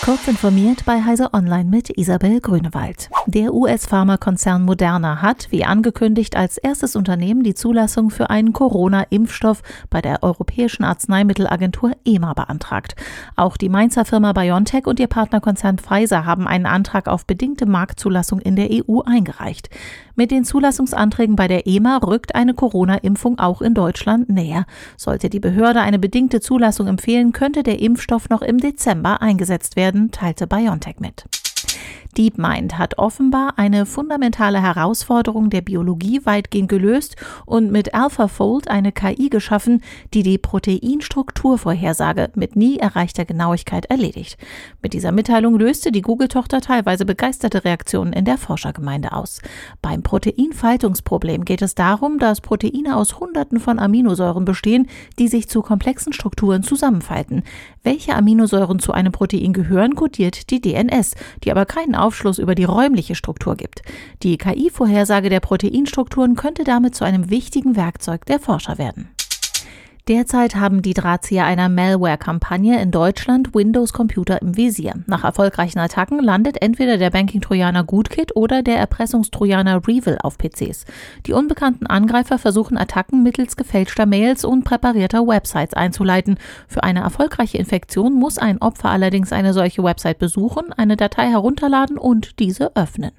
Kurz informiert bei Heise Online mit Isabel Grünewald. Der US-Pharmakonzern Moderna hat, wie angekündigt, als erstes Unternehmen die Zulassung für einen Corona-Impfstoff bei der Europäischen Arzneimittelagentur EMA beantragt. Auch die Mainzer Firma BioNTech und ihr Partnerkonzern Pfizer haben einen Antrag auf bedingte Marktzulassung in der EU eingereicht. Mit den Zulassungsanträgen bei der EMA rückt eine Corona-Impfung auch in Deutschland näher. Sollte die Behörde eine bedingte Zulassung empfehlen, könnte der Impfstoff noch im Dezember eingesetzt werden, teilte BioNTech mit. DeepMind hat offenbar eine fundamentale Herausforderung der Biologie weitgehend gelöst und mit AlphaFold eine KI geschaffen, die die Proteinstrukturvorhersage mit nie erreichter Genauigkeit erledigt. Mit dieser Mitteilung löste die Google-Tochter teilweise begeisterte Reaktionen in der Forschergemeinde aus. Beim Proteinfaltungsproblem geht es darum, dass Proteine aus Hunderten von Aminosäuren bestehen, die sich zu komplexen Strukturen zusammenfalten. Welche Aminosäuren zu einem Protein gehören, kodiert die DNS, die aber keinen Aufschluss über die räumliche Struktur gibt. Die KI-Vorhersage der Proteinstrukturen könnte damit zu einem wichtigen Werkzeug der Forscher werden. Derzeit haben die Drahtzieher einer Malware-Kampagne in Deutschland Windows-Computer im Visier. Nach erfolgreichen Attacken landet entweder der Banking-Trojaner Gootkit oder der Erpressungstrojaner Revil auf PCs. Die unbekannten Angreifer versuchen Attacken mittels gefälschter Mails und präparierter Websites einzuleiten. Für eine erfolgreiche Infektion muss ein Opfer allerdings eine solche Website besuchen, eine Datei herunterladen und diese öffnen.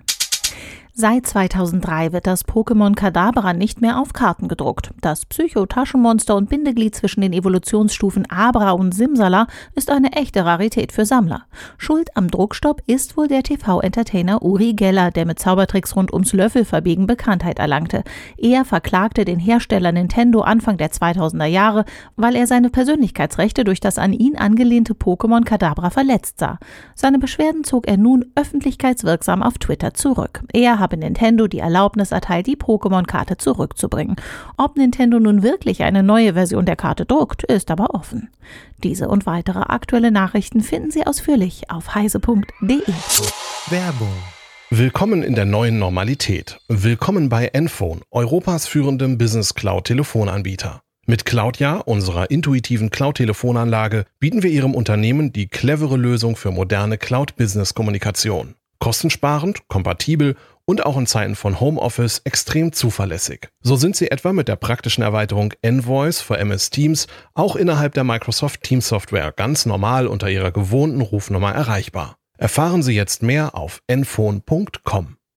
Seit 2003 wird das Pokémon Kadabra nicht mehr auf Karten gedruckt. Das Psycho-Taschenmonster und Bindeglied zwischen den Evolutionsstufen Abra und Simsala ist eine echte Rarität für Sammler. Schuld am Druckstopp ist wohl der TV-Entertainer Uri Geller, der mit Zaubertricks rund ums Löffelverbiegen Bekanntheit erlangte. Er verklagte den Hersteller Nintendo Anfang der 2000er Jahre, weil er seine Persönlichkeitsrechte durch das an ihn angelehnte Pokémon Kadabra verletzt sah. Seine Beschwerden zog er nun öffentlichkeitswirksam auf Twitter zurück. Er habe Nintendo die Erlaubnis erteilt, die Pokémon-Karte zurückzubringen. Ob Nintendo nun wirklich eine neue Version der Karte druckt, ist aber offen. Diese und weitere aktuelle Nachrichten finden Sie ausführlich auf heise.de. Werbung. Willkommen in der neuen Normalität. Willkommen bei Enphone, Europas führendem Business-Cloud-Telefonanbieter. Mit Cloudja, unserer intuitiven Cloud-Telefonanlage, bieten wir Ihrem Unternehmen die clevere Lösung für moderne Cloud-Business-Kommunikation. Kostensparend, kompatibel und auch in Zeiten von Homeoffice extrem zuverlässig. So sind Sie etwa mit der praktischen Erweiterung Envoice für MS Teams auch innerhalb der Microsoft Teams Software ganz normal unter Ihrer gewohnten Rufnummer erreichbar. Erfahren Sie jetzt mehr auf enphone.com.